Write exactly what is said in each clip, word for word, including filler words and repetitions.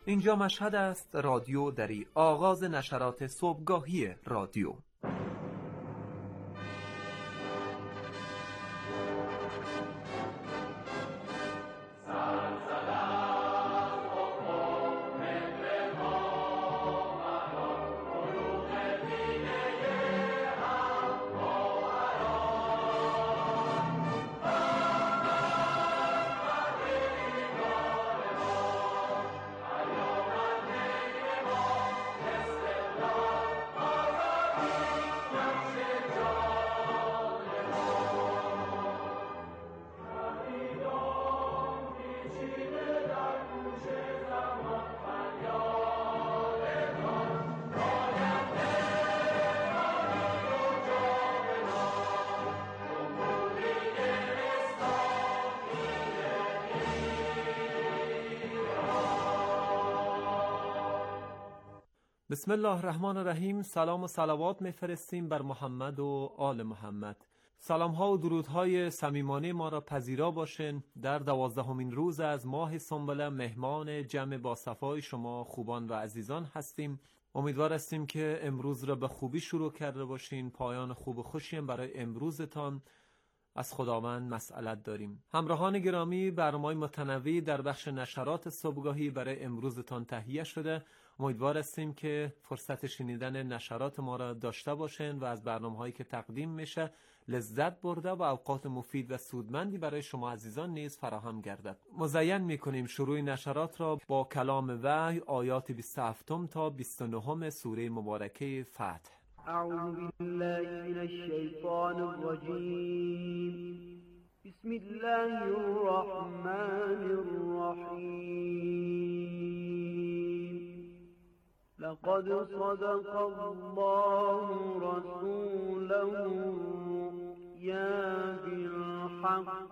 اینجا مشهد است، رادیو دری، آغاز نشرات صبحگاهی رادیو. بسم الله الرحمن الرحیم. سلام و صلوات میفرستیم بر محمد و آل محمد. سلام ها و درودهای صمیمانه ما را پذیرا باشین. در دوازدهمین روز از ماه سنبله مهمان جمع با صفای شما خوبان و عزیزان هستیم. امیدوار هستیم که امروز را به خوبی شروع کرده باشین. پایان خوب و خوشی هم برای امروزتان از خداوند مسئلت داریم. همراهان گرامی، برنامه‌های متنوعی در بخش نشرات صبحگاهی برای امروزتان تهیه شده. امیدوار هستیم که فرصت شنیدن نشرات ما را داشته باشین و از برنامه‌هایی که تقدیم میشه لذت برده و اوقات مفید و سودمندی برای شما عزیزان نیز فراهم گردد. مزین میکنیم شروع نشرات را با کلام وحی آیات بیست و هفت تا بیست و نه سوره مبارکه فتح. اعوذ بالله من الشیطان الرجیم. بسم الله الرحمن الرحیم. لقد صدق الله رسوله الرؤيا بالحق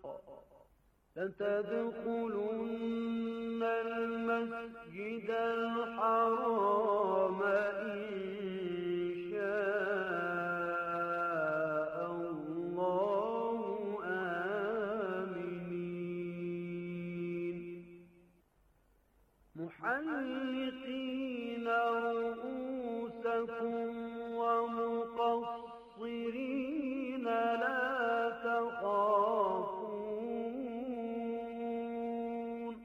لتدخلن المسجد الحرام محلقين رؤوسكم ومقصرين لا تخافون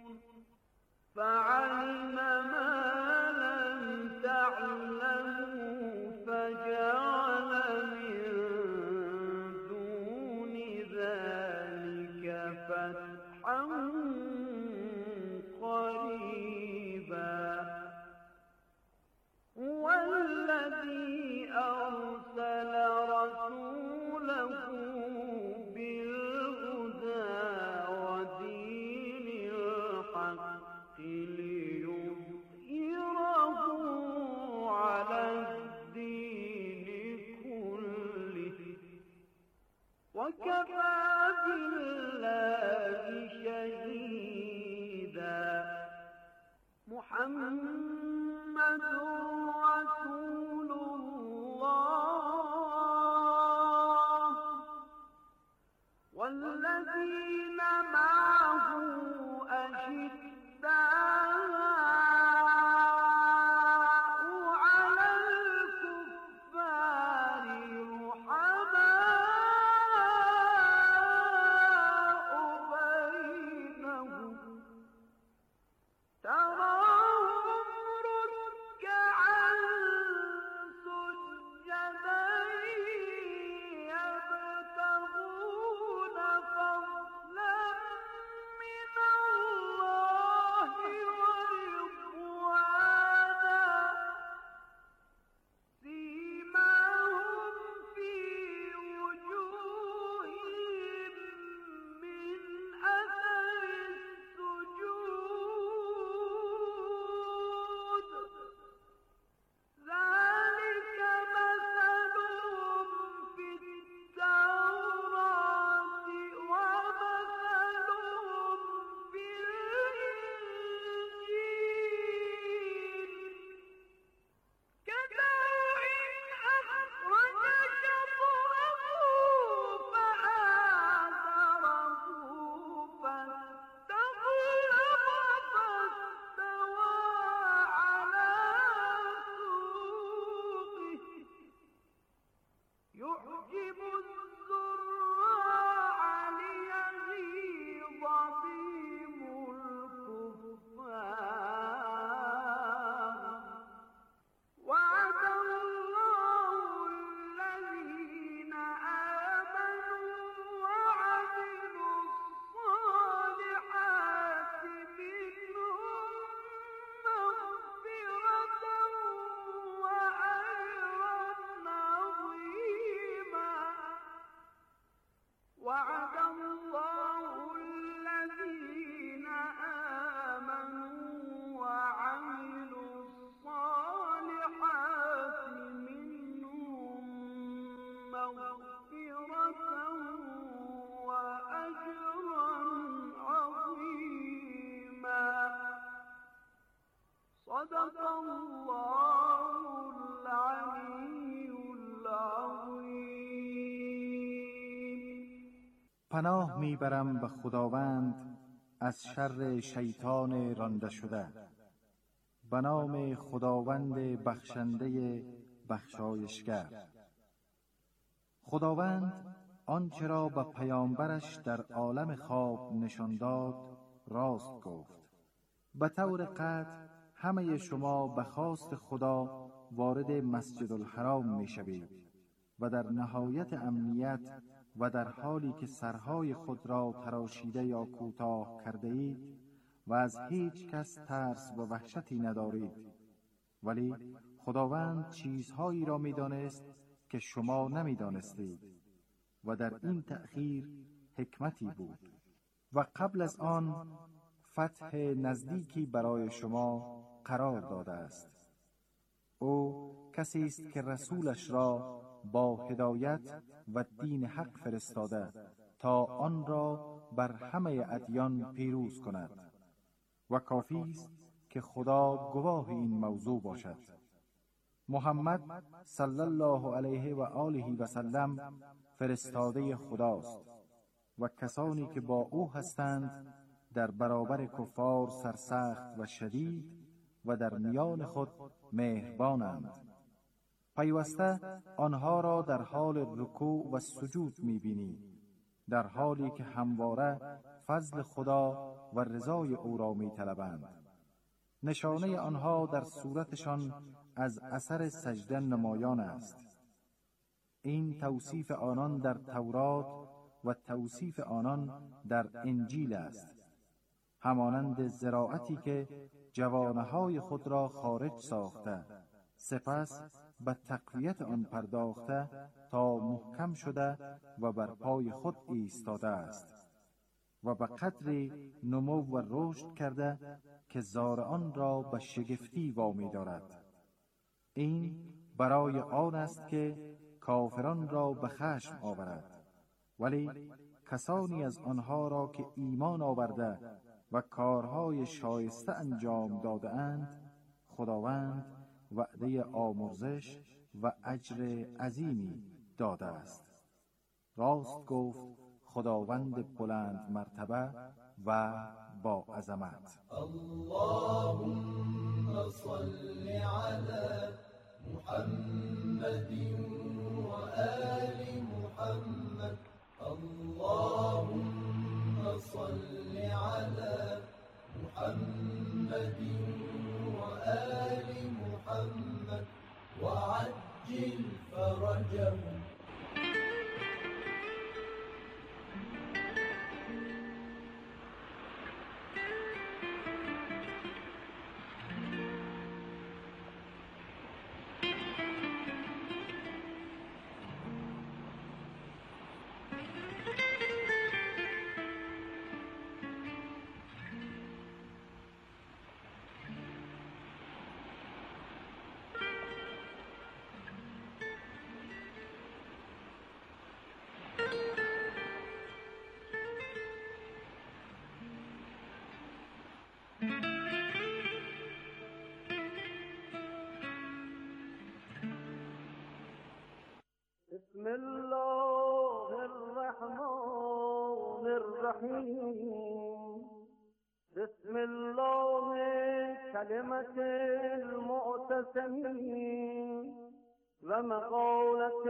فعلم ما لم تعلموا فجعل من دون ذلك فتحا قريبا. هو الذي أرسل رسوله بالهدى ودين الحق ليظهره على الدين كله وكفى بالله شهيدا. محمد رسول الله والذين معه أشداء على الكفار رحماء بينهم تراهم ركعا سجدا يبتغون فضلا من الله ورضوانا پناه میبرم به خداوند از شر شیطان رانده شده. به نام خداوند بخشنده بخشایشگر. خداوند آنچه را به پیامبرش در عالم خواب نشان داد راست گفت. به طور قطع همه شما به خواست خدا وارد مسجد الحرام می شوید و در نهایت امنیت و در حالی که سرهای خود را تراشیده یا کوتاه کرده اید و از هیچ کس ترس و وحشتی ندارید. ولی خداوند چیزهایی را می دانست که شما نمی دانستید و در این تأخیر حکمتی بود. و قبل از آن فتح نزدیکی برای شما قرار داده است. او کسی است که رسولش را با هدایت و دین حق فرستاده تا آن را بر همه ادیان پیروز کند و کافی است که خدا گواه این موضوع باشد. محمد صلی الله علیه و آله و سلم فرستاده خداست و کسانی که با او هستند در برابر کفار سرسخت و شدید و در میان خود مهربانند. پیوسته آنها را در حال رکوع و سجود می‌بینی، در حالی که همواره فضل خدا و رضای او را می‌طلبند. نشانه آنها در صورتشان از اثر سجده نمایان است. این توصیف آنان در تورات و توصیف آنان در انجیل است. همانند زراعتی که جوانه‌های خود را خارج ساخته، سپس به تقویت آن پرداخته تا محکم شده و بر پای خود ایستاده است و به قدری نمو و رشد کرده که زارعان را به شگفتی وامی دارد. این برای آن است که کافران را به خشم آورد، ولی کسانی از آنها را که ایمان آورده و کارهای شایسته انجام داده اند خداوند وعده آمرزش و اجر عظیمی داده است. راست گفت خداوند بلند مرتبه و با عظمت. اللهم صل علی محمد و آل محمد. اللهم صل علی محمد و آل محمد و عجل فرجهم. بسم الله الرحمن الرحیم. بسم الله کلمة المعتصمین و مقالة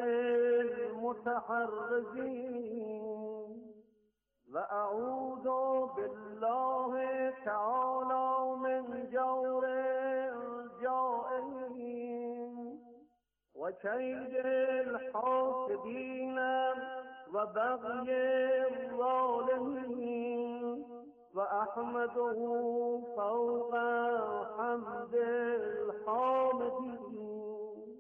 المتحرزین و اعوذ بالله تعالی من جور الجائرین و کید الحاسدین و بغی الظالمین و احمده فوق حمد الحامدین.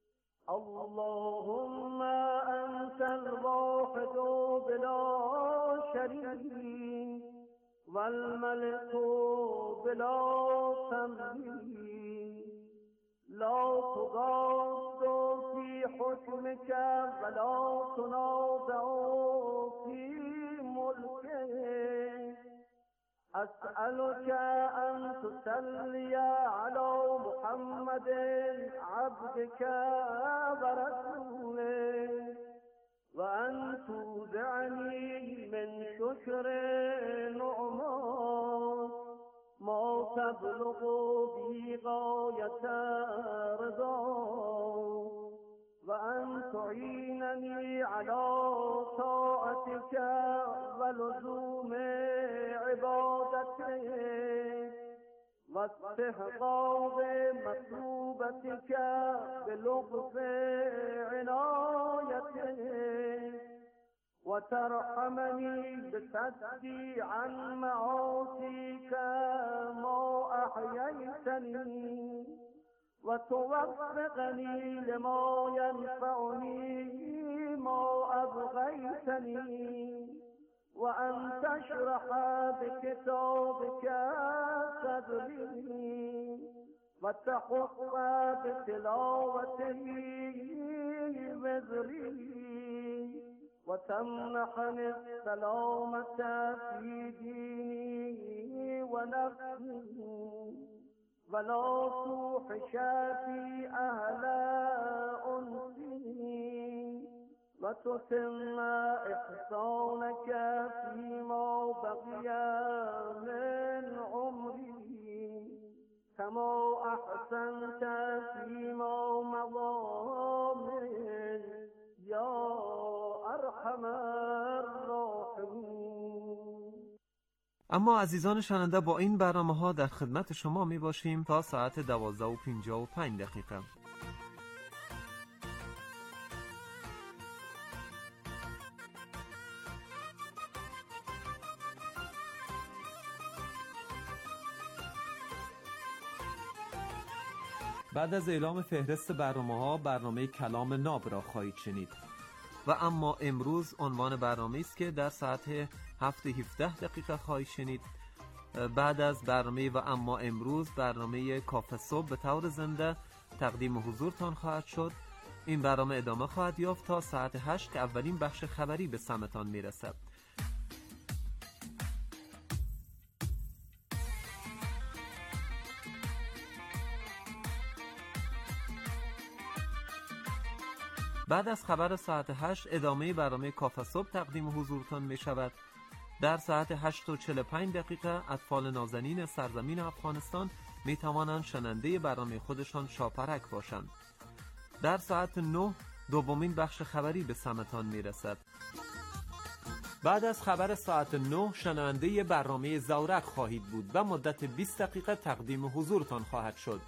اللهم انت الواحد بلا شریک و الملك بلا تمثیل، لا تضاد في حكمك ولا تنازع في ملكك. أسألك أن تصلي على محمد عبدك ورسولك وأن تودعني ذکر نعمان ما تبلغ بی غایت رضا و ان تعیننی علی طاعتک و لزوم عبادتک و استحقاق مطلوبتك بلطف عنایتك و ترحمنی بصدی عن معاصیک ما احییتنی و توفقنی لما ینفعنی ما ابغیتنی و ان تشرح بکتابک صدری و تحف بتلاوته وزری و تمنحنی السلامة فی دینی و نفسی ولا توحش فی اهل انسی و تتم احسانك فيما بقي من عمري كما احسنت فيما مضى من يا ارحم الراحمين. اما عزیزان شنونده، با این برنامه ها در خدمت شما می باشیم تا ساعت دوازده و پنجاه و پنج دقیقه. بعد از اعلام فهرست برنامه ها، برنامه کلام ناب را خواهید شنید. و اما امروز عنوان برنامه است که در ساعت هفت و هفده دقیقه خواهید شنید. بعد از برنامه و اما امروز، برنامه کافه صبح به طور زنده تقدیم حضورتان خواهد شد. این برنامه ادامه خواهد یافت تا ساعت هشت که اولین بخش خبری به سمتان میرسد. بعد از خبر ساعت هشت ادامه برنامه کافه صبح تقدیم حضورتان می شود. در ساعت هشت و چهل و پنج دقیقه اطفال نازنین سرزمین افغانستان می توانند شنونده برنامه خودشان شاپرک باشند. در ساعت نه دومین بخش خبری به سمتان می رسد. بعد از خبر ساعت نه شنونده برنامه زورق خواهید بود و مدت بیست دقیقه تقدیم حضورتان خواهد شد.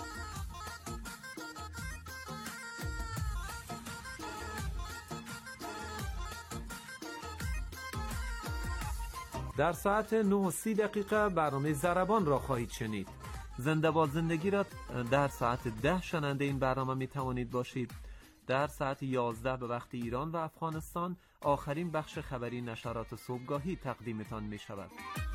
در ساعت نه و سی دقیقه برنامه ضربان را خواهید شنید. زنده با زندگی را در ساعت ده شنونده این برنامه می توانید باشید. در ساعت یازده به وقت ایران و افغانستان آخرین بخش خبری نشرات صبحگاهی تقدیمتان می شود.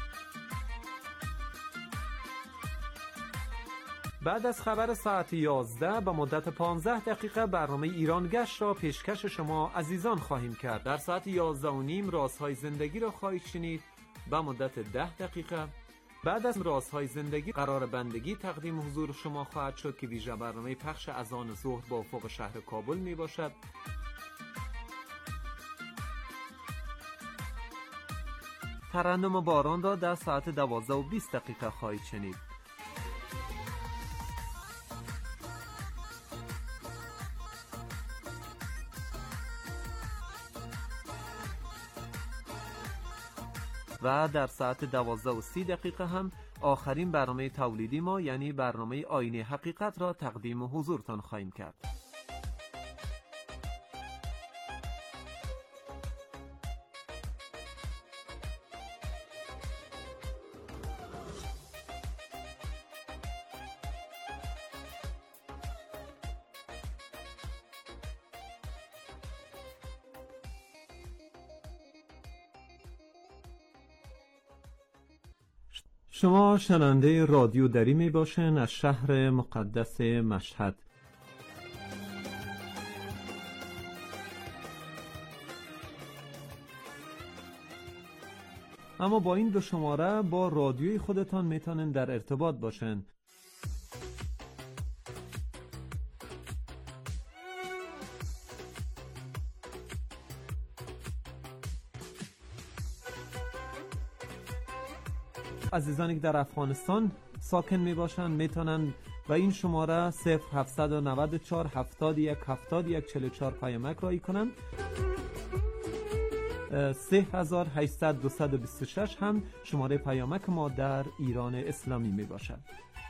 بعد از خبر ساعت یازده به مدت پانزده دقیقه برنامه ایران گشت را پیشکش شما عزیزان خواهیم کرد. در ساعت یازده و نیم رازهای زندگی را خواهید شنید به مدت ده دقیقه. بعد از رازهای زندگی قرار بندگی تقدیم حضور شما خواهد شد که ویژه برنامه پخش اذان ظهر با افق شهر کابل می باشد. ترنم باران را در ساعت دوازده و بیست دقیقه خواهید شنید. و در ساعت دوازده و سی دقیقه هم آخرین برنامه تولیدی ما یعنی برنامه آینه حقیقت را تقدیم حضورتان خواهیم کرد. شما شنونده رادیو دری می باشین از شهر مقدس مشهد. اما با این دو شماره با رادیوی خودتان میتونن در ارتباط باشن. عزیزانی که در افغانستان ساکن می باشند میتونن و این شماره صفر هفتصد و نود و چهار هفتاد و یک هفتاد و یک چهل و چهار پیامک رایی کنند. سه هزار و هشتصد دویست و بیست و شش هم شماره پیامک ما در ایران اسلامی می باشد.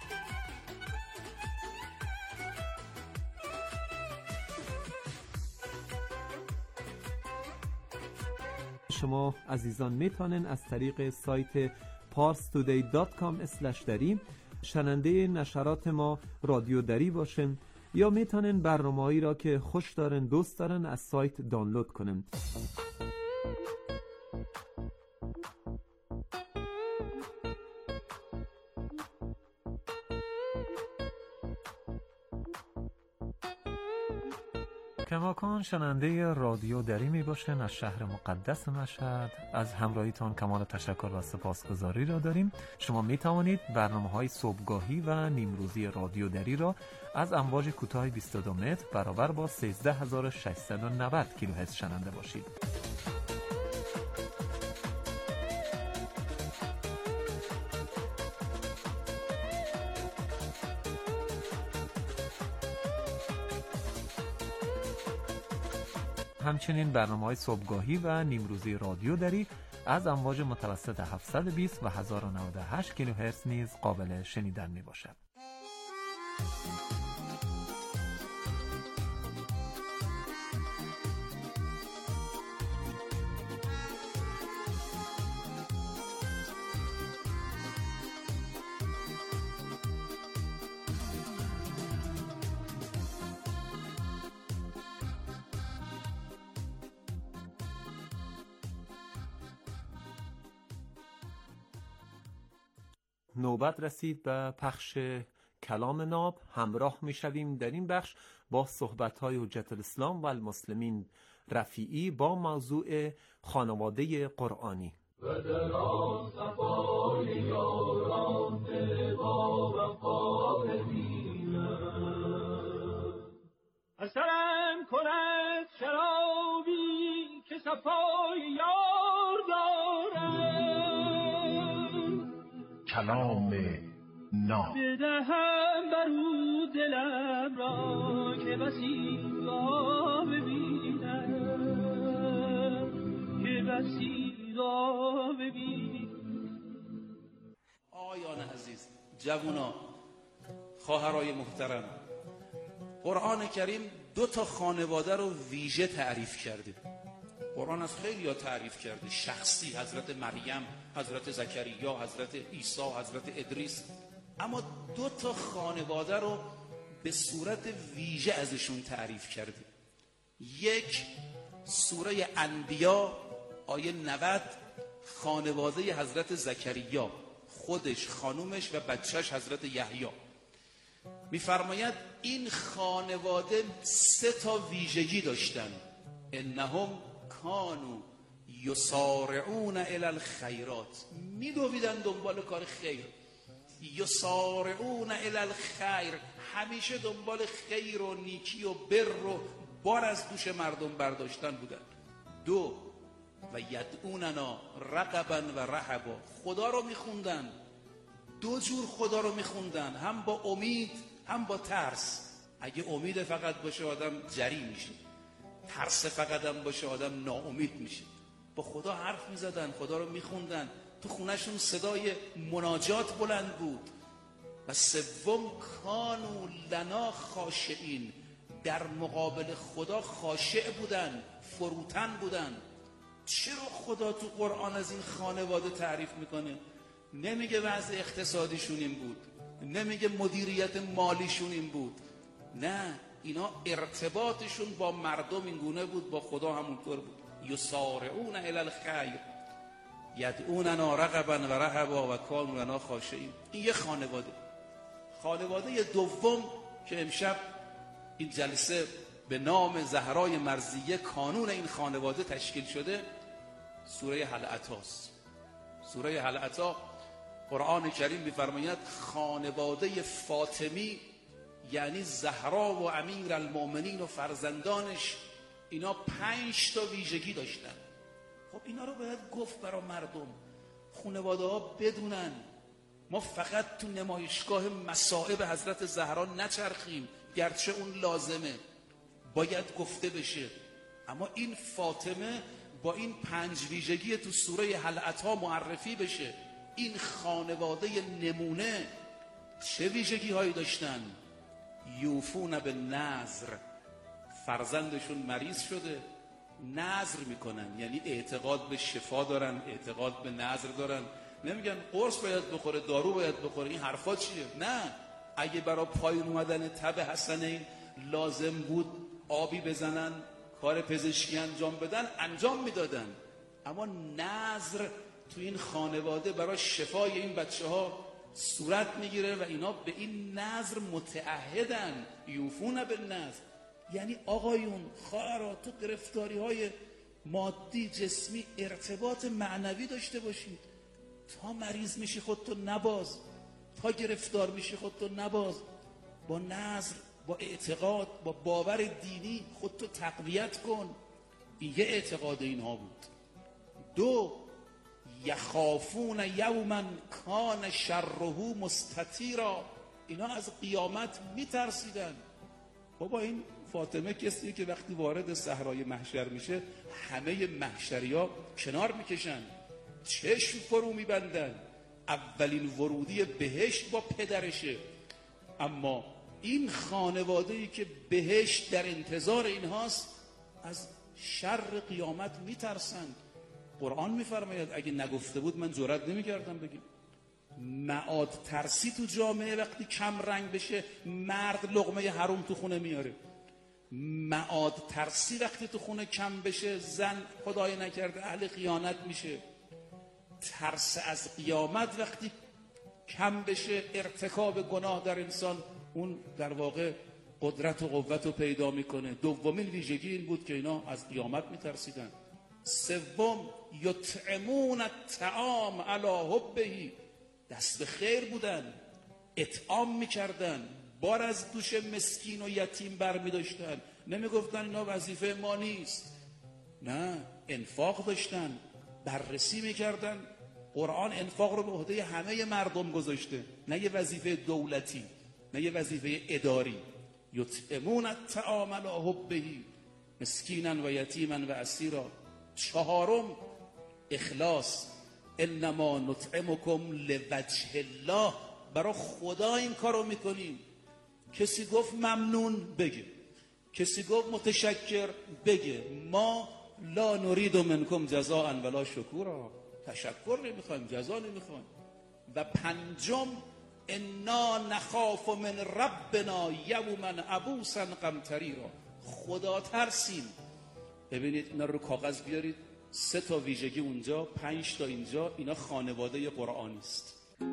شما عزیزان میتونن از طریق سایت پارس تودی دات کام اسلش دری شنونده نشرات ما رادیو دری باشن یا میتونن برنامه‌ای را که خوش دارن دوست دارن از سایت دانلود کنن. کماکان شنونده رادیو دری می باشن از شهر مقدس مشهد. از همراهیتان کمال تشکر و سپاسگزاری را داریم. شما می توانید برنامه های صبحگاهی و نیمروزی رادیو دری را از امواج کوتاه بیست و دو متر برابر با سیزده هزار و ششصد و نود کیلوهرتز شنونده باشید. همچنین برنامه‌های صبحگاهی و نیمروزی رادیو دری از امواج متوسط هفتصد و بیست و هزار و نود و هشت کیلوهرتز نیز قابل شنیدن می‌باشد. نوبت رسید به پخش کلام ناب. همراه می شویم در این بخش با صحبت‌های حجت الاسلام و المسلمین رفیعی با موضوع خانواده قرآنی. و در آصفای یاران با وفا ببینم اثرم کند شرابی که صفای یار دارم. کلام ناب بدهم برو دلم را که بسی را ببینم که بسی را ببینم. آیان عزیز، جوونا، خواهرای محترم، قرآن کریم دو تا خانواده رو ویژه تعریف کرده. قرآن از خیلی ها تعریف کرده، شخصی، حضرت مریم، حضرت زکریا، حضرت عیسی، حضرت ادریس، اما دو تا خانواده رو به صورت ویژه ازشون تعریف کرده. یک سوره انبیا آیه نود، خانواده حضرت زکریا، خودش، خانومش و بچهش حضرت یحیی. میفرماید این خانواده سه تا ویژگی داشتن. انهم کانو یسارعون الی الخیرات، میدویدن دنبال کار خیر. یسارعون الی الخیر، همیشه دنبال خیر و نیکی و بر و بار از دوش مردم برداشتن بودن. دو و یدعوننا رغبا و رهبا، خدا رو میخوندن. دو جور خدا رو میخوندن، هم با امید هم با ترس. اگه امید فقط باشه آدم جری میشه، ترس فقط هم باشه آدم ناامید میشه. با خدا حرف میزدن، خدا رو میخوندن، تو خونهشون صدای مناجات بلند بود. و سوم کانو لنا خاشعین، در مقابل خدا خاشع بودن، فروتن بودن. چرا خدا تو قرآن از این خانواده تعریف میکنه؟ نمیگه وضع اقتصادیشون این بود، نمیگه مدیریت مالیشون این بود، نه، اینا ارتباطشون با مردم این گونه بود، با خدا همونطور بود. یسارعون الی الخیر یدعوننا رغبا و رهبا و کانوا لنا خاشعین. این یه خانواده. خانواده دوم که امشب این جلسه به نام زهرای مرضیه کانون این خانواده تشکیل شده، سوره هل اتاست. سوره هل اتا قرآن کریم می‌فرماید خانواده فاطمی، یعنی زهرا و امیر المؤمنین و فرزندانش، اینا پنج تا ویژگی داشتن. خب اینا رو باید گفت برای مردم، خانواده ها بدونن ما فقط تو نمایشگاه مصائب حضرت زهرا نچرخیم، گرچه اون لازمه، باید گفته بشه، اما این فاطمه با این پنج ویژگی تو سوره هل اتی معرفی بشه. این خانواده نمونه چه ویژگی هایی داشتن؟ یوفون بالنذر، فرزندشون مریض شده، نذر میکنن، یعنی اعتقاد به شفا دارن، اعتقاد به نذر دارن. نمیگن قرص باید بخوره، دارو باید بخوره، این حرفا چیه؟ نه، اگه برای پایین اومدن تب حسنین لازم بود آبی بزنن، کار پزشکی انجام بدن، انجام میدادن. اما نذر تو این خانواده برای شفای این بچه ها صورت میگیره و اینا به این نذر متعهدن. یوفون بالنذر، یعنی آقایون خواهرها تو گرفتاری های مادی جسمی ارتباط معنوی داشته باشید. تا مریض میشی خودتو نباز، تا گرفتار میشی خودتو نباز، با نذر، با اعتقاد، با باور دینی خودتو تقویت کن. این یه اعتقاد اینها بود. دو، یخافون یوما کان شره مستطیرا، اینا از قیامت میترسیدن. بابا این فاطمه کسیه که وقتی وارد صحرای محشر میشه همه محشریا کنار میکشن، چشم فرو میبندن، اولین ورودی بهشت با پدرشه. اما این خانواده‌ای که بهشت در انتظار اینهاست از شر قیامت میترسند. قرآن میفرماید، اگه نگفته بود من جرئت نمیکردم بگیم، معاد ترسی تو جامعه وقتی کم رنگ بشه مرد لقمه حروم تو خونه میاره، معاد ترسی وقتی تو خونه کم بشه زن خدای نکرده اهل خیانت میشه، ترس از قیامت وقتی کم بشه ارتکاب گناه در انسان اون در واقع قدرت و قوت رو پیدا میکنه. دومین ویژگی این بود که اینا از قیامت میترسیدن. سوم، یطعمون الطعام علی حبه، دست به خیر بودن، اطعام میکردن، بار از دوش مسکین و یتیم بر میداشتن، نمیگفتن اینا وظیفه ما نیست، نه، انفاق داشتن، بررسی میکردن. قرآن انفاق رو به عهده همه مردم گذاشته، نه یه وظیفه دولتی، نه یه وظیفه اداری. یطعمون الطعام علی حبه مسکینا و یتیما و اسیرا. چهارم، اخلاص، انما نطعمکم لوجه الله، برای خدا این کارو میکنیم. کسی گفت ممنون بگه، کسی گفت متشکر بگه، ما لا نرید منکم جزاء ولا شکورا، تشکر نمیخوایم، جزا نمیخوایم. و پنجم، انا نخاف من ربنا یوما عبوسا قمطریرا، خدا ترسیم. ببینید اینا رو کاغذ بیارید، سه تا ویژگی اونجا، پنج تا اینجا، اینا خانواده قرآنی است.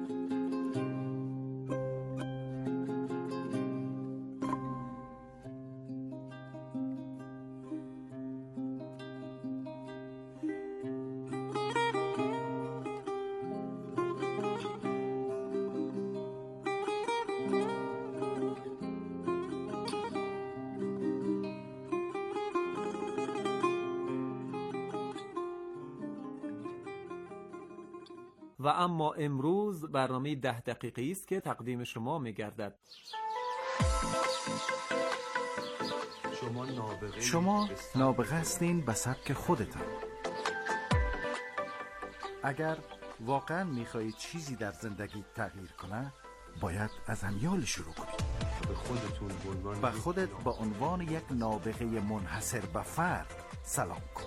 و اما امروز برنامه ده دقیقه‌ای است که تقدیم شما می‌گردد. شما نابغه شما نابغه هستین به سبک خودتان. اگر واقعا می‌خواهید چیزی در زندگی تغییر کنه، باید از امیال شروع کنید. به خودتون به عنوان به خودت به عنوان یک نابغه منحصر به فرد سلام کن.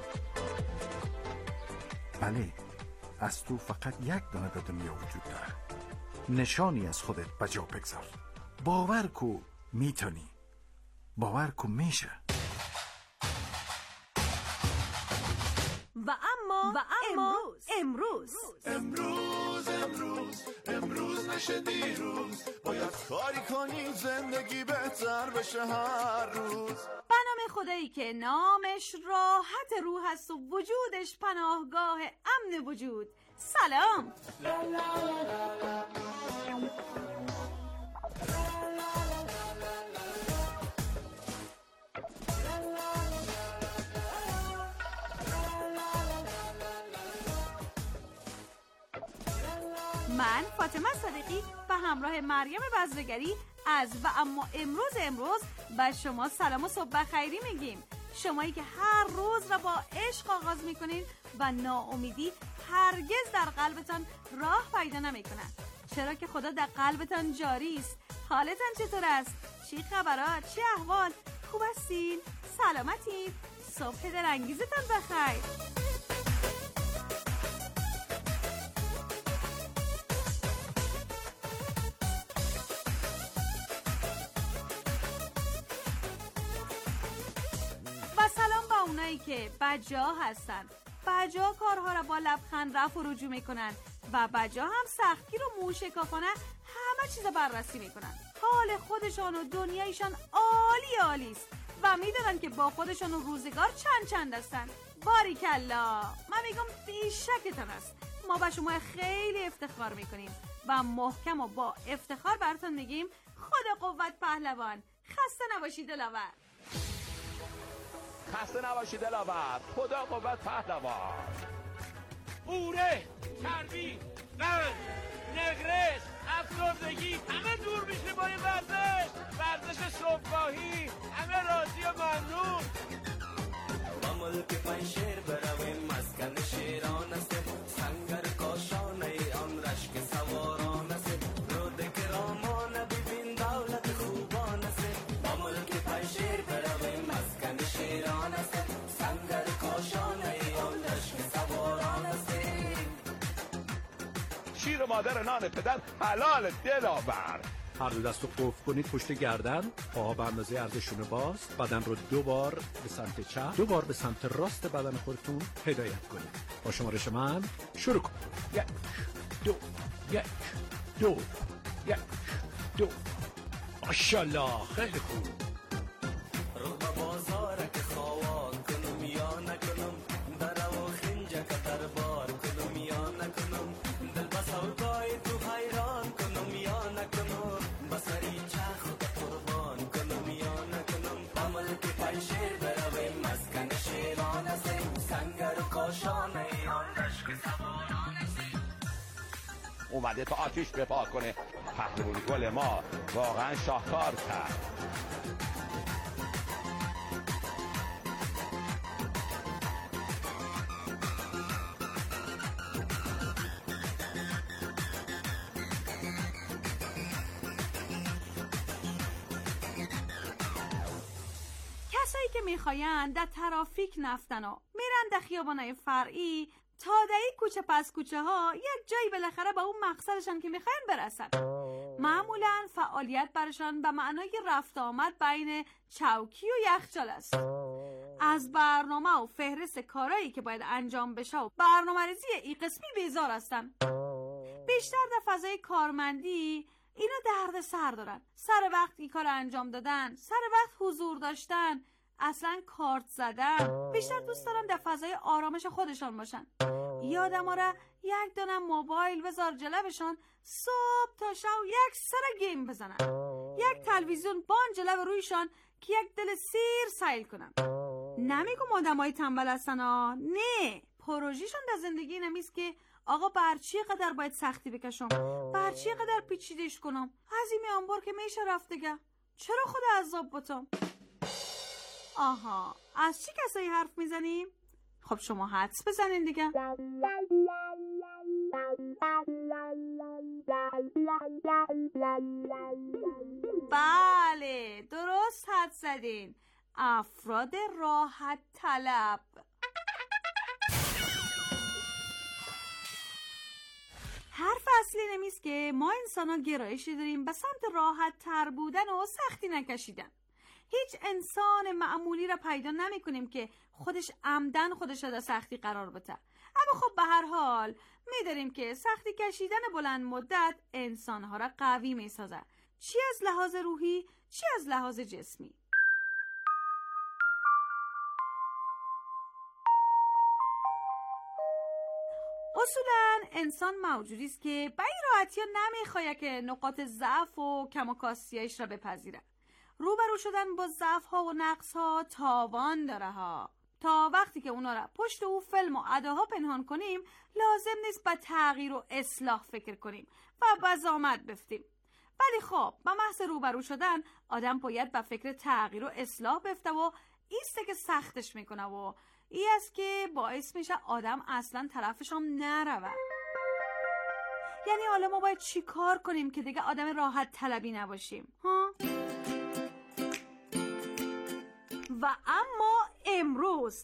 بله، از تو فقط یک دانه در دنیا وجود داره. نشانی از خودت به جا بگذار. باور کو میتونی، باور کو میشه. و اما و اما امروز امروز امروز امروز نشه دیروز، باید کاری کنی زندگی بهتر بشه هر روز. به نام خدایی که نامش راحت روح است و وجودش پناهگاه امن وجود. سلام. من فاطمه صادقی و همراه مریم بزرگری از و اما امروز امروز به شما سلام و صبح خیری میگیم. شمایی که هر روز را با عشق آغاز میکنین و ناامیدی هرگز در قلبتان راه پیدا نمیکنه، چرا که خدا در قلبتان جاری است. حالتان چطور است؟ چی خبرات؟ چه احوال؟ خوب هستین؟ سلامتین؟ صبح دلانگیزتان بخیر. و سلام با اونایی که بجا هستن. بجا کارها را با لبخند رفع و رجوع میکنن و بجا هم سختگیر و موشکافانه همه چیز بررسی میکنن. حال خودشان و دنیایشان عالی عالی است و میدونن که با خودشان و روزگار چند چند هستن. باریکلا، من میگم بیشکتان است. ما به شما خیلی افتخار میکنیم و محکم و با افتخار براتون میگیم خدا قوت پهلوان. خسته نباشید دلاور. خسته نباشید دلاور. خدا قوت پهلوان. اوره، چربی، قند، نگرس، افسردگی همه دور میشه با این ورزش. ورزش صبحگاهی همه راضی و ممنون. با ملک پنشیر برویم مسکن شیران است، سنگر کاشانه آن رشک سواران است، رود کرامان ببین دولت خوبان است. با ملک پنشیر برویم مسکن شیران است، سنگر کاشانه آن رشک سواران است. شیر مادر نان پدر حلال دلاور. هر دو دست رو قفل کنید پشت گردن، پاها به اندازه عرضشون باز، بدن رو دو بار به سمت چپ، دو بار به سمت راست بدن خودتون هدایت کنید. با شمارش من شروع کن. یک دو یک دو یک دو. ماشاءالله خیلی خوب. رو به بازار که خوان کنم یا نکنم، در و خنجه که دربار کنم یا نکنم، دل بسودای تو حیران کنم یا نکنم، بسری چه خود قربان کنم یا نکنم. با ملک پنشیر برویم مسکن شیران است، سنگر و کاشانه آن رشک سواران است. اومده تا آتیش بپا کنه. پهلوان گل ما واقعا شاهکار کرد. کسایی که میخواین در ترافیک نفتن و میرن در خیابانای فرعی تا دهی کوچه پس کوچه ها یک جایی بالاخره به اون مقصدشان که میخواین برسن. معمولا فعالیت برشان به معنای رفت آمد بین چوکی و یخچال است. از برنامه و فهرست کارهایی که باید انجام بشه و برنامه‌ریزی ای قسمی بیزار هستن. بیشتر در فضای کارمندی اینا درد سر دارن. سر وقت این کار انجام دادن، سر وقت حضور داشتن، اصلا کارت زدن. بیشتر دوست دارن در فضای آرامش خودشان باشن. یادم آره یک دانه موبایل بذار جلوشان، صبح تا شب یک سر گیم بزنن، یک تلویزیون بان جلو رویشان که یک دل سیر سیل کنن. نمیگم آدمای تنبل هستن ها، نه، پروژهشون در زندگی نمیست که آقا برچی قدر باید سختی بکشم، برچی قدر پیچیدش کنم، از این میانبار که میشه رفت دیگه، چرا خود عذاب باتم. آها، از چی کسایی حرف میزنیم؟ خب شما حدس بزنین دیگه. بله، درست حدس زدین. افراد راحت طلب. حرف اصلی نمیست که ما انسان ها گرایشی داریم به سمت راحت تر بودن و سختی نکشیدن. هیچ انسان معمولی را پیدا نمی کنیم که خودش عمدن خودش را در سختی قرار بده. اما خب به هر حال می داریم که سختی کشیدن بلند مدت انسانها را قوی می سازه، چی از لحاظ روحی چی از لحاظ جسمی. اصولا انسان موجودی است که به این راحتی نمیخواد که نقاط ضعف و کم و کاستی‌اش را بپذیره. روبرو شدن با ضعف ها و نقص ها تاوان داره ها. تا وقتی که اونا را پشت او فیلم و اداها پنهان کنیم لازم نیست به تغییر و اصلاح فکر کنیم و بزامت بفتیم. ولی خب به محض روبرو شدن آدم باید به فکر تغییر و اصلاح بفته و ایسته که سختش میکنه و ای است که باعث میشه آدم اصلا طرفش هم نروه. یعنی حالا ما باید چی کار کنیم که دیگه آدم راحت طلبی نباشیم ها؟ و اما امروز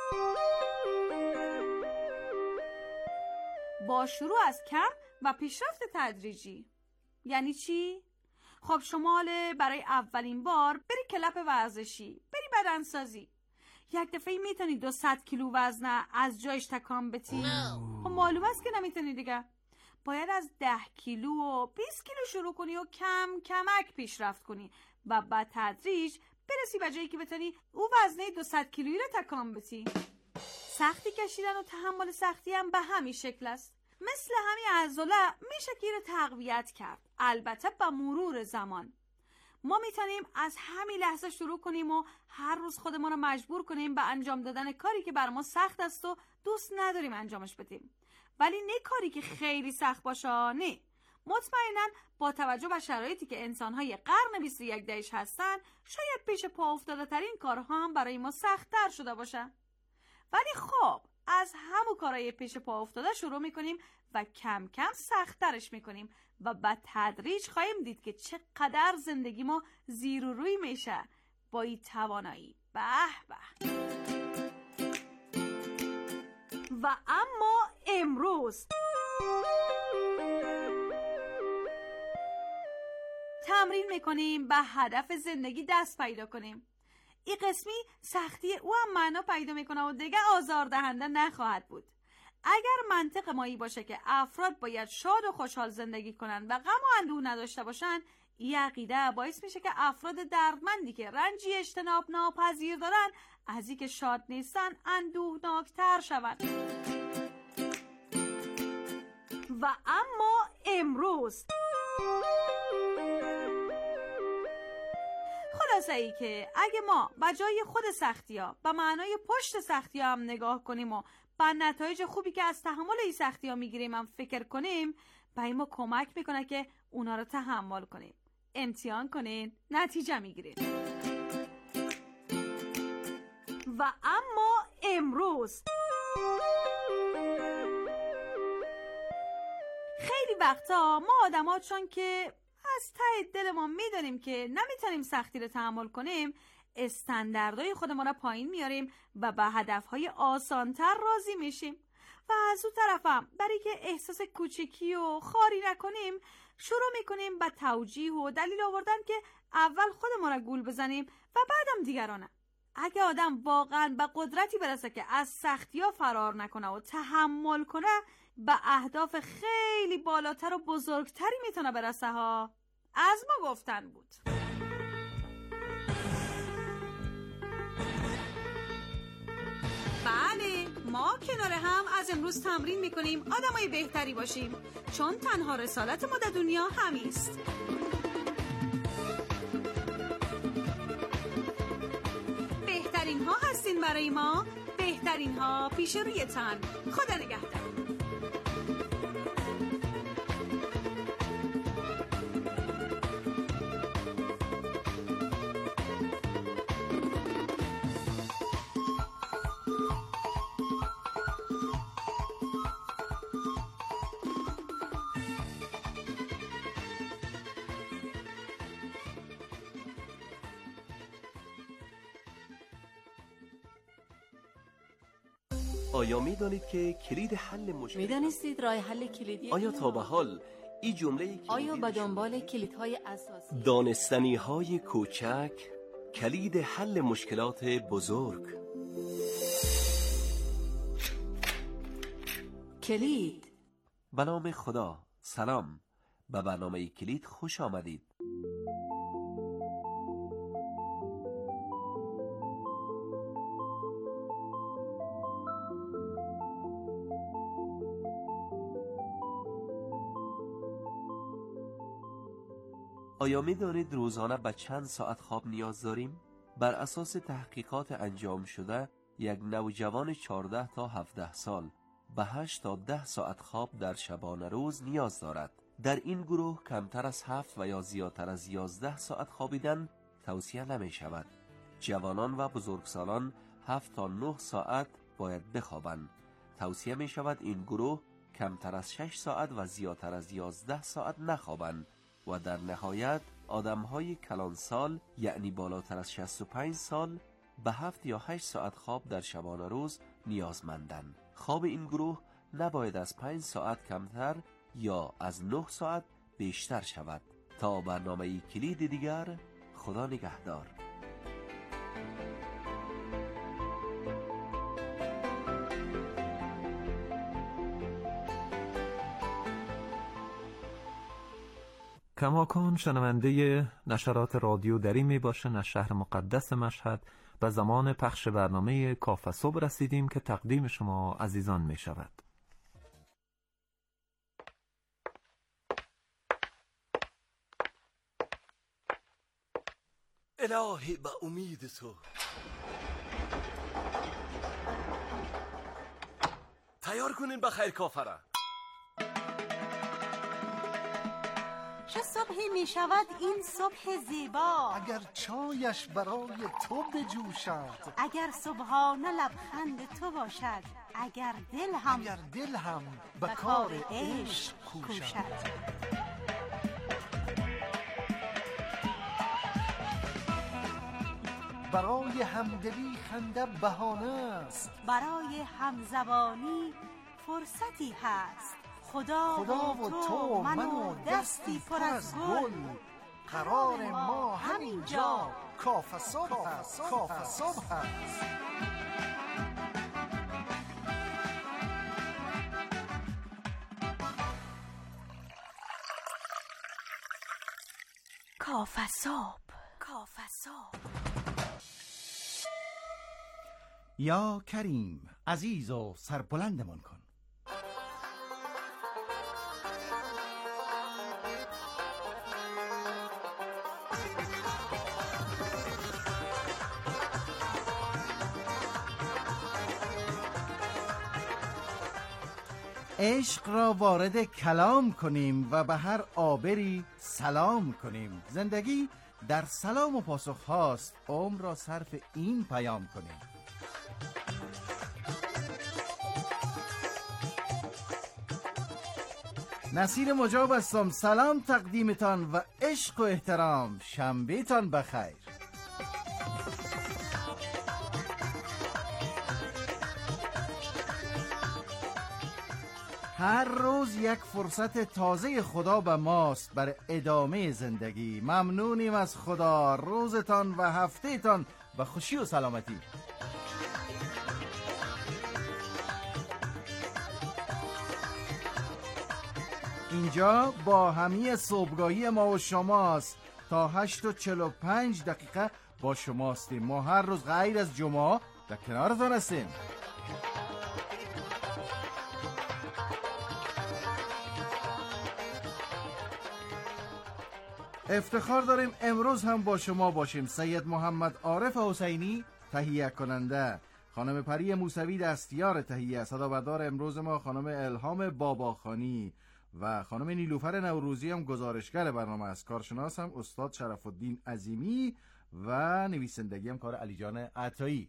با شروع از کم و پیشرفت تدریجی. یعنی چی؟ خب شما برای اولین بار بری کلپ ورزشی، بری بدنسازی، یک دفعه میتونی دو صد کیلو وزنه از جایش تکان بتی؟ خب معلوم است که نمیتونی دیگه. باید از ده کیلو و بیست کیلو شروع کنی و کم کمک پیشرفت کنی و بعد تدریج برسی به جایی که بتونی او وزنه دو صد کیلویی رو تکان بتی. سختی کشیدن و تحمل سختی هم به همین شکل است. مثل همین عضله میشه که رو تقویت کرد، البته با مرور زمان. ما میتونیم از همین لحظه شروع کنیم و هر روز خودمون رو مجبور کنیم به انجام دادن کاری که بر ما سخت است و دوست نداریم انجامش بدیم. ولی نه کاری که خیلی سخت باشه، نه. مطمئناً با توجه به شرایطی که انسان‌های قرن بیست و یک دهش هستن شاید پیش پا افتاده ترین کارها هم برای ما سخت‌تر شده باشه. ولی خب از همون کارهای پیش پا افتاده شروع میکنیم و کم کم سخت‌ترش میکنیم و به تدریج خواهیم دید که چقدر زندگی ما زیر و روی میشه با این توانایی. به به. و اما امروز تمرین میکنیم به هدف زندگی دست پیدا کنیم. این قسمی سختی او هم معنا پیدا میکنه و دیگه آزاردهنده نخواهد بود. اگر منطق مایی باشه که افراد باید شاد و خوشحال زندگی کنن و غم و اندوه نداشته باشن، این عقیده باعث میشه که افراد دردمندی که رنجی اجتناب ناپذیر دارن از این که شاد نیستن اندوهناکتر شون. و اما امروز خلاصه ای که اگه ما به جای خود سختی ها به معنای پشت سختی ها هم نگاه کنیم و با نتایج خوبی که از تحمل این سختی ها میگیریم هم فکر کنیم، به ما کمک میکنه که اونا رو تحمل کنیم. امتحان کنین، نتیجه میگیرین. و اما امروز خیلی وقتا ما آدم ها چون که از ته دل ما میدونیم که نمیتونیم سختی رو تحمل کنیم، استانداردهای خودمون رو پایین میاریم و به هدفهای آسانتر راضی میشیم و از اون طرفم برای که احساس کوچکی و خاری نکنیم شروع میکنیم به توجیه و دلیل آوردن که اول خودمون رو گول بزنیم و بعدم دیگرانه. اگه آدم واقعا به قدرتی برسه که از سختی‌ها فرار نکنه و تحمل کنه، به اهداف خیلی بالاتر و بزرگتری میتونه برسه ها. از ما گفتن بود. بله، ما کنار هم از امروز تمرین میکنیم آدمای بهتری باشیم، چون تنها رسالت ما در دنیا همیست. بهترین ها هستین برای ما، بهترین ها پیش روی تن. خدا نگهدار. آیا می دانید که کلید حل مشکل می دانستید راه حل کلیدی؟ آیا تا به حال این جمله آیا به دنبال کلیدهای اساسی دانستنی های کوچک کلید حل مشکلات بزرگ؟ کلید. به نام خدا. سلام، به برنامه کلید خوش آمدید. آیا می دانید روزانه به چند ساعت خواب نیاز داریم؟ بر اساس تحقیقات انجام شده یک نوجوان چهارده تا هفده سال به هشت تا ده ساعت خواب در شبانه روز نیاز دارد. در این گروه کمتر از هفت و یا زیادتر از یازده ساعت خوابیدن توصیه نمی شود. جوانان و بزرگسالان هفت تا نه ساعت باید بخوابند. توصیه می شود این گروه کمتر از شش ساعت و زیادتر از یازده ساعت نخوابند و در نهایت آدم‌های کلان سال یعنی بالاتر از شصت و پنج سال به هفت یا هشت ساعت خواب در شبانه روز نیازمندند. خواب این گروه نباید از پنج ساعت کمتر یا از نه ساعت بیشتر شود. تا برنامه کلید دیگر، خدا نگهدار. کماکان شنونده نشرات رادیو دری می باشن از شهر مقدس مشهد به زمان پخش برنامه کافه صبح رسیدیم که تقدیم شما عزیزان می شود. الهی به امید تو تیار کنین به خیر کافه را. چه صبحی می شود این صبح زیبا، اگر چایش برای تو بجوشد، اگر صبحانه لبخند تو باشد، اگر دل هم اگر دل هم به کار عشق کوشد. برای همدلی خنده بهانه است، برای همزبانی فرصتی هست. خدا, خدا و تو من و دستی پر از گل، قرار ما همینجا کافه صبح است، کافه صبح است. کافه صبح، کافه صبح. یا کریم عزیز و سربلندمان کن. عشق را وارد کلام کنیم و به هر عابری سلام کنیم. زندگی در سلام و پاسخ هاست، عمر را صرف این پیام کنیم. نصیر مجاب هستم، سلام تقدیمتان و عشق و احترام. شنبهتان بخیر. هر روز یک فرصت تازه خدا به ماست برای ادامه زندگی. ممنونیم از خدا. روزتان و هفتهتان به خوشی و سلامتی. اینجا با همی صبحگاهی ما و شماست. تا هشت و چل و پنج دقیقه با شما هستیم. ما هر روز غیر از جمعه در کنارتان هستیم. افتخار داریم امروز هم با شما باشیم. سید محمد عارف حسینی تهیه کننده، خانم پری موسوی دستیار تهیه، صدابردار امروز ما خانم الهام باباخانی و خانم نیلوفر نوروزی هم گزارشگر برنامه است. کارشناس هم استاد شرف الدین عظیمی و نویسندگی هم کار علی جان عطایی.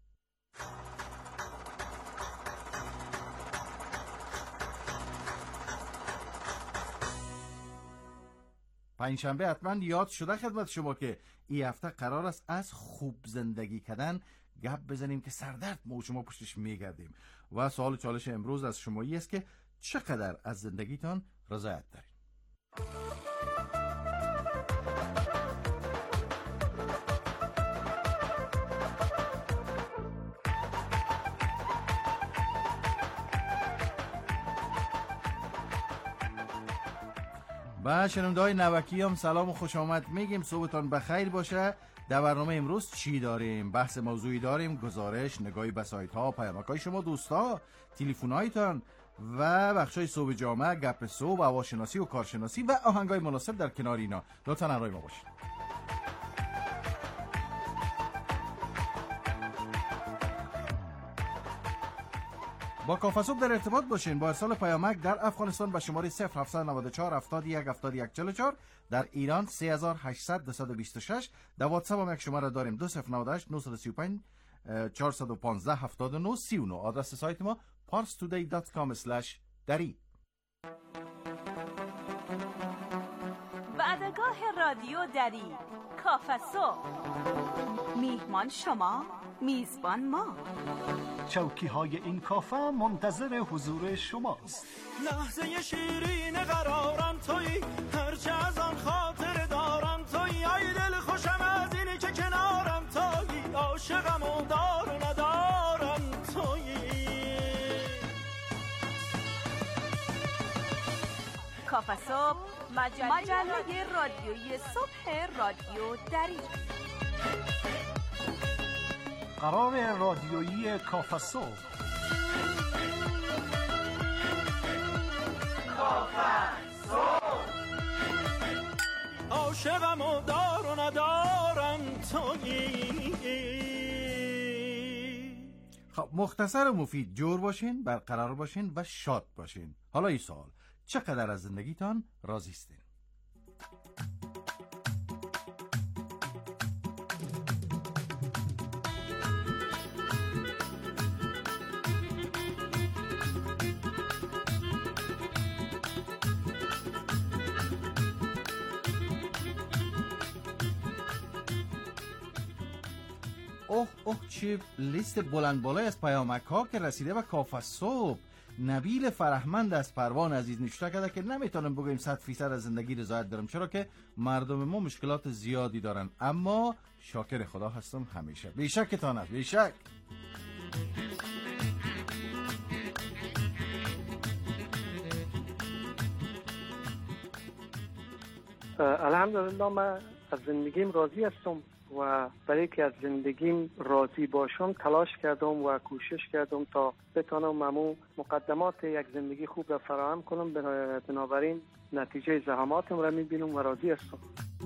پنجشنبه حتما یاد شده خدمت شما که این هفته قرار است از خوب زندگی کردن گپ بزنیم که سردرد ما و شما پشتش میگردیم. و سوال چالش امروز از شمایی است که چقدر از زندگیتان رضایت دارید؟ با شنونده‌های نوکی هم سلام و خوش آمد میگیم. صبحتان بخیر باشه. در برنامه امروز چی داریم؟ بحث موضوعی داریم، گزارش، نگاهی به سایت ها، پیامک‌های شما دوستا، تلفن‌هایتان و بخشای صبح جامعه، گپ صبح، هواشناسی و کارشناسی و آهنگای مناسب در کنار اینا. لطفاً همراه ما باشید. با کافاسوب در ارتباط باشین. با ارسال پیامک در افغانستان به شماره صفر هفت نه چهار هفتاد و یک هفتاد و یک چهل و چهار، در ایران سه هزار و هشتصد دویست و بیست و شش. در واتساپ هم یک شماره داریم دو صفر نه هشت نه سه پنج چهارصد و پانزده هفتاد و نه سی و نه. آدرس سایت ما پارس تودی دات کام اسلش دری. وعدگاه رادیو دری، کافاسوب. میهمان شما، میزبان ما. چوکی های این کافه منتظر حضور شماست. لحظه شیرین قرارم تویی، هرچه از آن خاطر دارم تویی. ای دل خوشم از اینی که کنارم تویی، عاشقم و دار و ندارم تویی. کافاسوب، مجله, مجله رادیویی صبح رادیو دری. قرار رادیویی کافاسوب. کافاسوب، عاشقم و دار و ندارم تویی. خب مختصر و مفید، جور باشین، برقرار باشین و شاد باشین. حالا این سوال، چقدر از زندگیتان راضی هستین؟ اوه اوه چه لیست بلند بالای از پیامک ها که رسیده به کافاسوب. نبیل فرهمند از پروان عزیز نوشته کرده که نمیتونم بگویم صد فیصد از زندگی رضایت دارم، چرا که مردم ما مشکلات زیادی دارن، اما شاکر خدا هستم همیشه. بیشک تان است، بیشک. الحمدلله من از زندگیم راضی هستم و برای که از زندگیم راضی باشم تلاش کردم و کوشش کردم تا بتونم همون مقدمات یک زندگی خوب را فراهم کنم. بنابراین نتیجه زحماتم را میبینم و راضی هستم.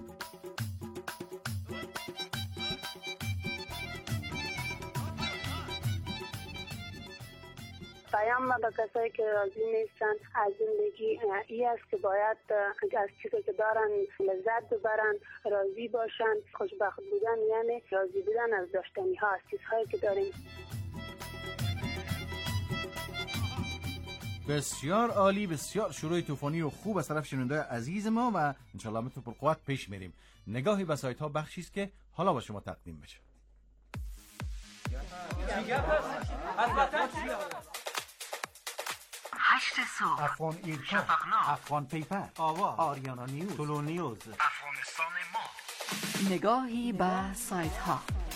پیام ما به کسایی که راضی نیستن از زندگی ای است که باید از چیزی که دارن لذت ببرن، راضی باشن. خوشبخت بودن یعنی راضی بودن از داشتنی ها، از چیزهایی که داریم. بسیار عالی، بسیار شروع طوفانی و خوب از طرف شنونده عزیز ما و انشالله تو پرقوت پیش میریم. نگاهی به سایت ها بخشی است که حالا با شما تقدیم میشه. هشت صبح، افغان ایرکا، شفقنامه، افغان پیپر، آواز، آریانا نیوز، طلو نیوز، افغانستان ما. نگاهی به سایت ها.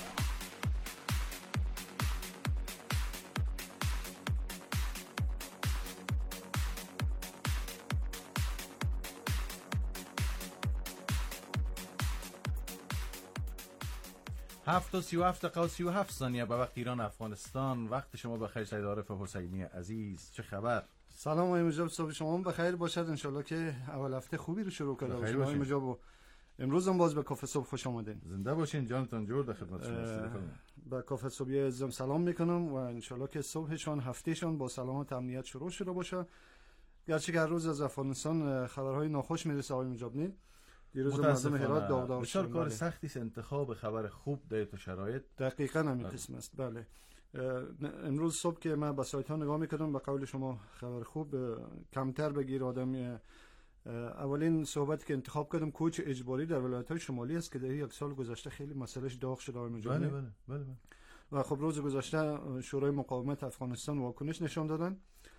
هفت و سی و هفت دقیقه و سی و هفت ثانیه به وقت ایران افغانستان. وقت شما بخیر سید عارف حسینی عزیز، چه خبر؟ سلام آقای مجاب، صبح شما بخیر باشد. انشالله که اول هفته خوبی رو شروع کرده باشید آقای مجاب. امروز هم باز به کافه صبح خوش آمدین. زنده باشین، جانتون جور. در خدمت شما هستم. به کافه صبحی عزیزم سلام میکنم و انشالله که صبحشان هفتهشان با سلامت و امنیت شروع شده باشه. گرچه که هر روز از افغانستان خبرهای ناخوش میرسه آقای مجاب. نه دیروز مردم هرات داغ داغ بسیار کار سختی است انتخاب خبر خوب در تو شرایط. دقیقاً همین قسم است. بله امروز صبح که من به سایت ها نگاه میکردم، به قول شما خبر خوب کمتر بگیر آدم. اولین صحبتی که انتخاب کردم کوچ اجباری در ولایت های شمالی است که در یک سال گذشته خیلی مسئلهش داغ شده آقای مجاب. بله بله بله بله. و خب روز گذشته شورای مقاومت افغانستان واکنش نشان دادن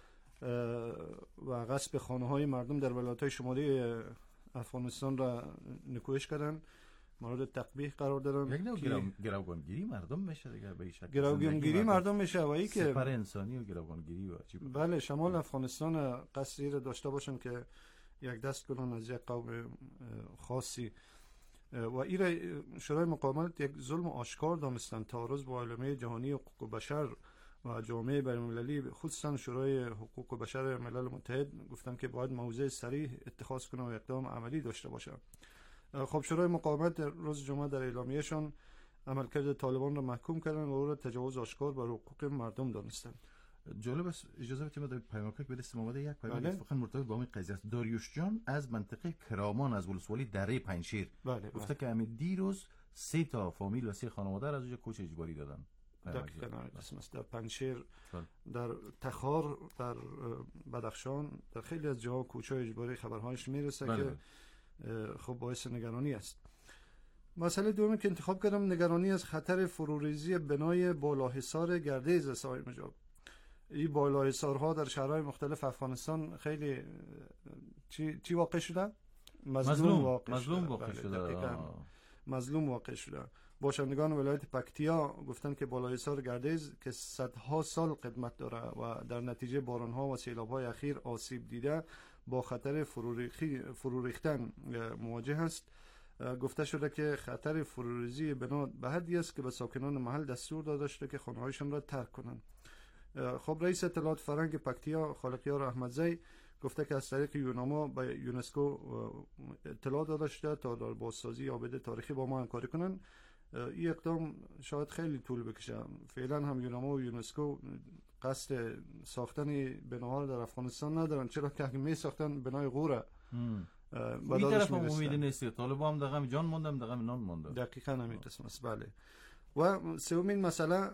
و غصب خانه های مردم در ولایت های شمالی افغانستان را نکوهش کردن، مورد تقبیح قرار دادن. یک نوع گروگانگیری مردم میشه دیگه، به این شکل گروگانگیری مردم میشه و ای که سپر انسانی و گروگانگیری و عجیب. بله شمال افغانستان قصدی را داشته باشن که یک دست کنن از یک قوم خاصی و این را شورای مقاومت یک ظلم آشکار دانستن. تعارض با علمای جهانی حقوق بشر و جامعه بین‌المللی، خصوصا شورای حقوق بشر ملل متحد گفتن که باید موضع صریح اتخاذ کنه و اقدام عملی داشته باشه. خب شورای مقاومت روز جمعه در اعلامیه‌شان عملکرد طالبان را محکوم کردن و او را تجاوز آشکار بر حقوق مردم دانستند. جالب است. اجازه بدید ما در پیامک برسیم. اومده یک پیام بله. اتفاقا مرتبط با همین قضیه است. داریوش جان از منطقه کرمان از ولسوالی دره پنجشیر بله گفته که همین دیروز سه تا فامیل و سه خانواده را از اونجا کوچ اجباری دادن. دقیقاً در پنجشیر، در تخار، در بدخشان، در خیلی از جاها کوچه‌های اجباری خبرهایش میرسه بله. که خب باعث نگرانی است. مسئله دومی که انتخاب کردم نگرانی از خطر فروریزی بنای بالاحصار گردیز است. آقای مجاب، این بالاحصارها در شهرهای مختلف افغانستان خیلی چی چی واقع شده؟ مظلوم واقع مظلوم شده. واقع شده. بله مظلوم واقع شده. باشندگان ولایت پکتیا گفتن که بالاحصار گردیز که صدها سال قدمت داره و در نتیجه بارانها و سیلاب‌های اخیر آسیب دیده با خطر فرو ریختن مواجه است. گفته شده که خطر فروریزی بنا به حدی است که به ساکنان محل دستور داده شده که خانه‌هایشان را ترک کنند. خب رئیس اطلاعات فرهنگ پکتیا خالقیار احمدزی گفته که از طریق یوناما به یونسکو اطلاع داده شده تا در بازسازی آبده تاریخی با ما همکاری کنند. این اقدام شاید خیلی طول بکشه. فعلا هم یوناما و یونسکو قصد ساختن بناها در افغانستان ندارن، چرا که اگه می ساختن بنای غوره این طرف هم امید نیست. طالبان هم دقیقاً جان موندم دقیقاً نان مونده. دقیقاً همین قسم است. بله. و سومین مسئله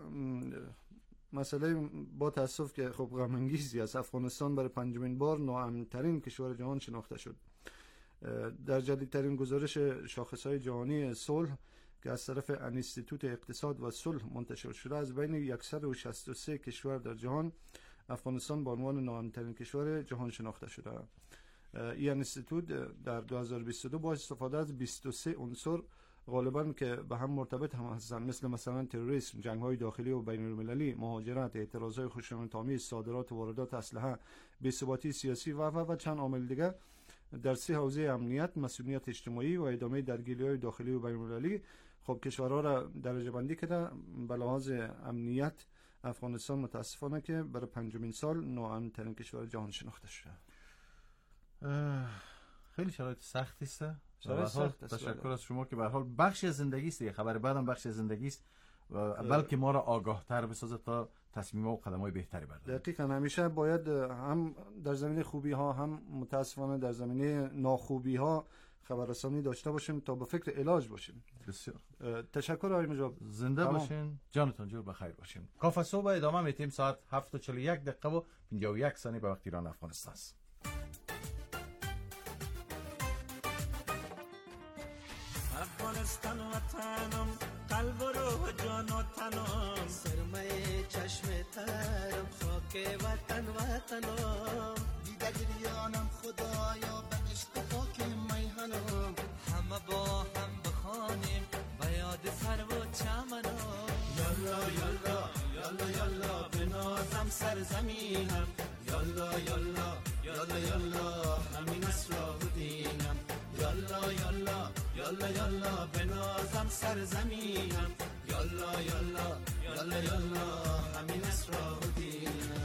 مسئله با تاسف که خب غم انگیزی است. افغانستان برای پنجمین بار ناامن‌ترین کشور جهان شناخته شد. در جدیدترین گزارش شاخص‌های جهانی صلح که از طرف انستیتوت اقتصاد و صلح منتشر شده، از بین صد و شصت و سه کشور در جهان افغانستان به عنوان ناامن‌ترین کشور جهان شناخته شده. این انستیتوت در دو هزار و بیست و دو با استفاده از بیست و سه عنصر غالباً که به هم مرتبط هم هستند، مثل مثلا تروریسم، جنگ‌های داخلی و بین‌المللی، مهاجرت، اعتراضات خشونت‌آمیز، صادرات و واردات اسلحه، بی‌ثباتی سیاسی و و و چند عامل دیگر، در سه حوزه امنیت، مسئولیت اجتماعی و ادامه درگیری‌های داخلی و بین‌المللی خب کشورها را درجه بندی کرده. به لحاظ امنیت افغانستان متاسفانه که برای پنجمین سال ناامن‌ترین کشور جهان شناخته شده. خیلی شرایط سختی است. شرایط سخت است. تشکر از شما که به هر حال بخش از زندگی است. خبر بعدم بخش از زندگی است، بلکه ما را آگاه‌تر بسازه تا تصمیم‌ها و قدم‌های بهتری برداریم. دقیقاً همیشه باید هم در زمینه خوبی‌ها هم متاسفانه در زمینه ناخوبی‌ها خبررسانی داشته باشیم تا به فکر علاج باشیم. بسیار تشکر آقای مجاب. زنده تمام. باشین، جانتان جور بخیر باشین. کافه صبح ادامه میتیم ساعت هفت و چهل و یک دقیقه و پنجاه و یک ثانیه به وقت ایران افغانستان است. افغانستان وطنم، قلب و روح و جان و تنم، سرمه چشم ترم، خاک وطن وطنم، دیده گریانم خدایا به عشق خاک میهنم، همه با هم بخوانیم به یاد سر و چمنم، یالا یالا یالا یالا بنازم سرزمینم، یالا یالا یالا یالا همین اسرار دینم، یالا یالا یالا یالا بنازم سرزمینم، یالا یالا یالا یالا همین اسرار دینم.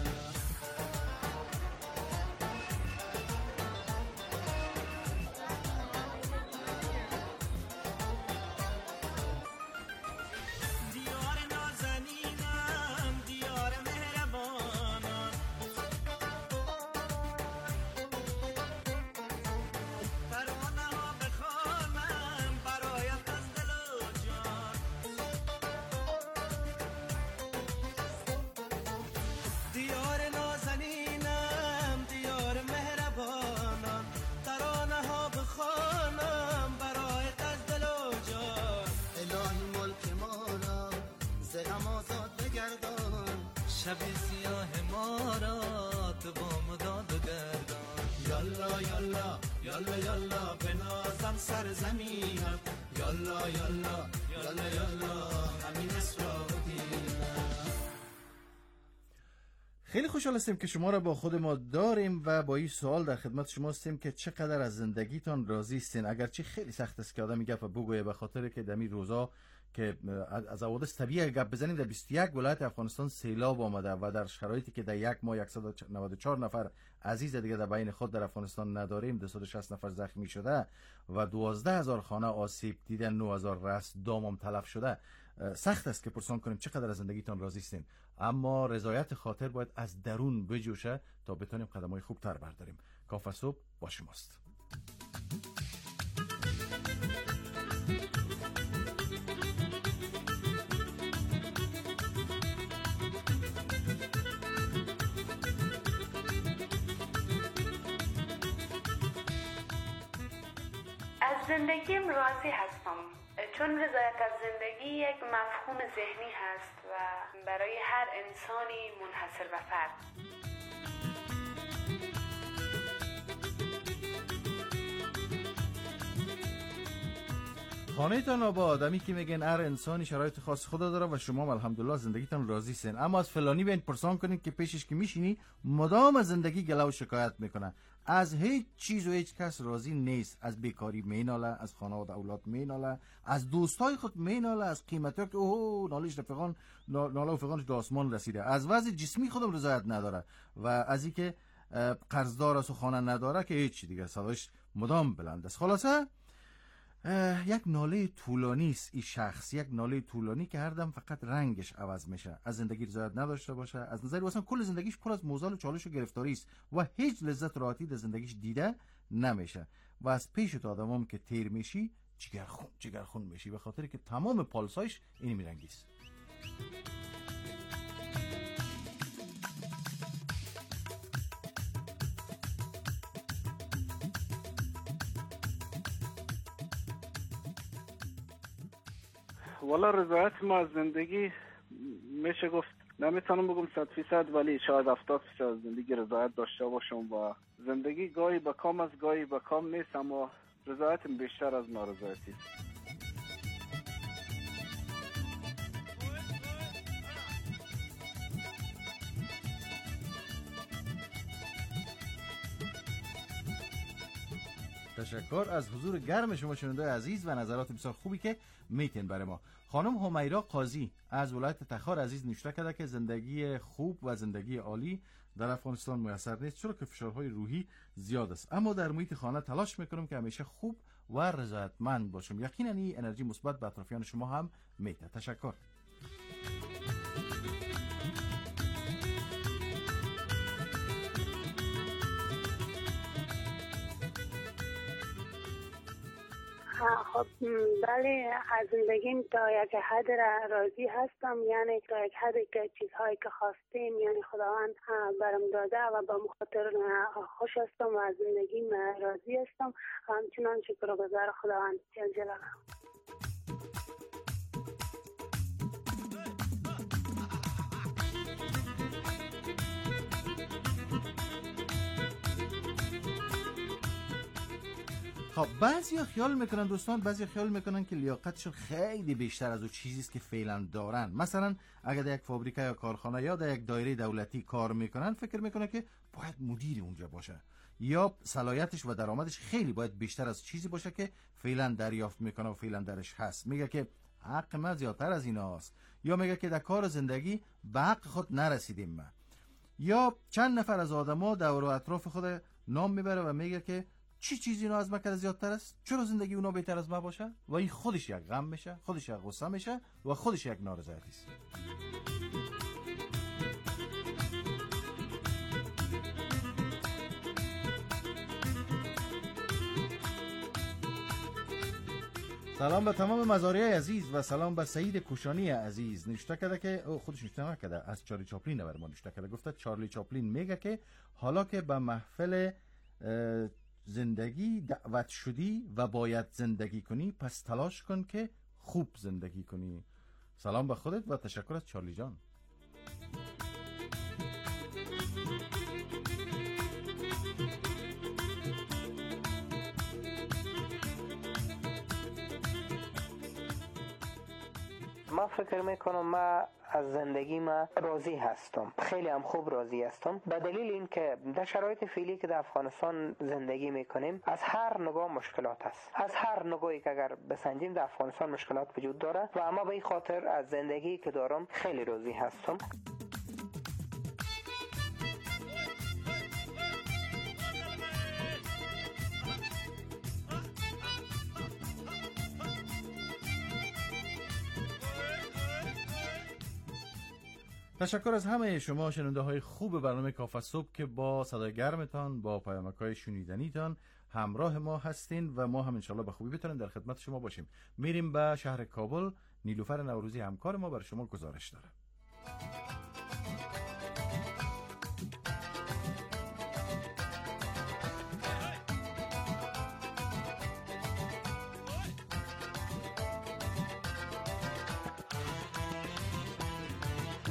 دیار نازنینم، دیار مهربانم، ترانه ها بخوانم برایت از دل و جان، دیار نازنینم، دیار مهربانم، ترانه ها بخوانم برایت از دل و جان، الهی ملک ما را ز غم آزاد بگردان، شب سیاه ما را تو بام داد و گردان، یالا یالا یالا یالا بنازم سرزمینم، یالا یالا یالا یالا همین اسرار دینم. خیلی خوشحال هستیم که شما را با خود ما داریم و با این سوال در خدمت شما هستیم که چقدر از زندگیتان راضی هستین. اگرچه خیلی سخت است که آدم گپ بگویه، به خاطر که دمی روزا که از حوادث طبیعی گپ بزنیم، در بیست و یک ولایت افغانستان سیلاب آمده و در شرایطی که در یک ماه صد و نود و چهار نفر عزیز دیگه در بین خود در افغانستان نداریم، دویست و شصت نفر زخمی شده و دوازده هزار خانه آسیب دیده، نه هزار رأس دام هم تلف شده. سخت است که پرسان کنیم چقدر از زندگیتان راضی هستین، اما رضایت خاطر باید از درون بجوشه تا بتونیم قدم‌های خوبتر برداریم. کافه صبح با شماست. از زندگیم راضی هستم، چون رضایت از زندگی یک مفهوم ذهنی هست و برای هر انسانی منحصر به فرد. خانه تان آباد، آدمی که میگن هر انسانی شرایط خاص خدا داره و شما الحمدلله زندگیتان راضی سین، اما از فلانی بیاین پرسان کنید که پیشش که میشینی مدام از زندگی گله و شکایت میکنه، از هیچ چیز و هیچ کس راضی نیست. از بیکاری میناله، از خانواده اولاد میناله، از دوستای خود میناله، از قیمتا که اوه نالش رفقان ناله رفقانش به آسمان رسیده، از وضع جسمی خودم رضایت نداره و از اینکه قرضدار است و خانه نداره که هیچ دیگه صداش مدام بلند است. خلاصه یک ناله طولانی است این شخص، یک ناله طولانی که هر دم فقط رنگش عوض میشه، از زندگی رضایت نداشته باشه، از نظر واسه کل زندگیش پر از موزل و چالش و گرفتاری است و هیچ لذت راحتی در زندگیش دیده نمیشه و از پیش تو آدمام که تیر میشی جگرخون جگرخون میشی، به خاطر که تمام پالسایش این میرنگی است. والا رضایت ما از زندگی میشه گفت نمیتونم بگم صد فیصد، ولی شاید هفتاد فیصد از زندگی رضایت داشته باشم و زندگی گاهی به کام از گاهی به کام نیست، اما رضایتم بیشتر از نارضایتی. تشکر از حضور گرم شما شنونده عزیز و نظرات بسیار خوبی که میتین برای ما. خانم همیرا قاضی از ولایت تخار عزیز نوشته کرده که زندگی خوب و زندگی عالی در افغانستان میسر نیست، چرا که فشارهای روحی زیاد است، اما در محیط خانه تلاش میکنم که همیشه خوب و رضایتمند باشم. یقینا این انرژی مثبت به اطرافیان شما هم میده. تشکر. خب بله، از زندگیم تا یک حد راضی هستم، یعنی تا یک حد که چیزهایی که خواستیم یعنی خداوند برام داده و با مخاطر خوش هستم و از زندگیم راضی هستم، همچنان شکرگزار خداوند جل جلاله. خب بعضیا خیال میکنن دوستان، بعضیا خیال میکنن که لیاقتشون خیلی بیشتر از اون چیزی است که فعلا دارن. مثلا اگر در یک فابریکه یا کارخانه یا در یک دایره دولتی کار میکنن، فکر میکنن که باید مدیر اونجا باشه، یا صلاحیتش و درآمدش خیلی باید بیشتر از چیزی باشه که فعلا دریافت میکنه و فعلا درش هست. میگه که حق من زیادتر از ایناست، یا میگه که در کار زندگی به حق خود نرسیدیم ما. یا چند نفر از آدما دور و اطراف خود نام میبره و میگه که چی چیزی اینا از ما کرده زیادتر است، چرا زندگی اونا بهتر از ما باشه، و این خودش یک غم میشه، خودش یک غصه میشه و خودش یک نارضایتی است. سلام به تمام مزارعه عزیز و سلام به سعید کوشانی عزیز. نوشته کرده که او خودش نوشته نکرده، از چارلی چاپلین بر ما نوشته کرده. گفته چارلی چاپلین میگه که حالا که به محفل زندگی دعوت شدی و باید زندگی کنی، پس تلاش کن که خوب زندگی کنی. سلام به خودت و تشکر از چارلی جان. من فکر میکنم من از زندگی ما راضی هستم، خیلی هم خوب راضی هستم، به دلیل اینکه در شرایط فعلی که در افغانستان زندگی میکنیم از هر نگاه مشکلات است، از هر نگاهی که اگر بسنجیم در افغانستان مشکلات وجود داره و اما به این خاطر از زندگی که دارم خیلی راضی هستم. تشکر از همه شما شنونده های خوب برنامه کافه صبح که با صدای گرمتان، با پیامک های شنیدنیتان همراه ما هستین و ما هم انشالله به خوبی بتونیم در خدمت شما باشیم. میریم به شهر کابل. نیلوفر نوروزی همکار ما بر شما گزارش داره.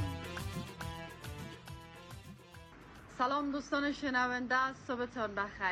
سلام دوستان شنونده، صبحتان بخیر.